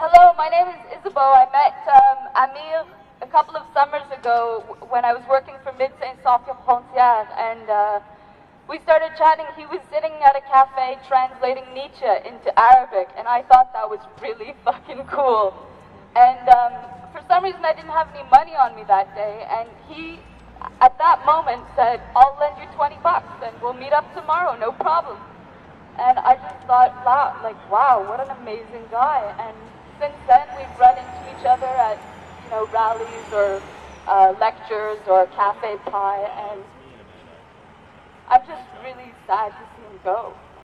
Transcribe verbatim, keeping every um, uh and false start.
Hello, my name is Isabeau. I met um, Amir a couple of summers ago when I was working for Mid Saint Sophia Frontière, and uh, we started chatting. He was sitting at a cafe translating Nietzsche into Arabic, and I thought that was really fucking cool. And um, for some reason, I didn't have any money on me that day, and he, at that moment, said, "I'll lend you twenty bucks, and we'll meet up tomorrow, no problem." And I just thought, wow, like, wow, what an amazing guy. And since then, we've run into each other at, you know, rallies or uh, lectures or Cafe Pie, and I'm just really sad to see him go.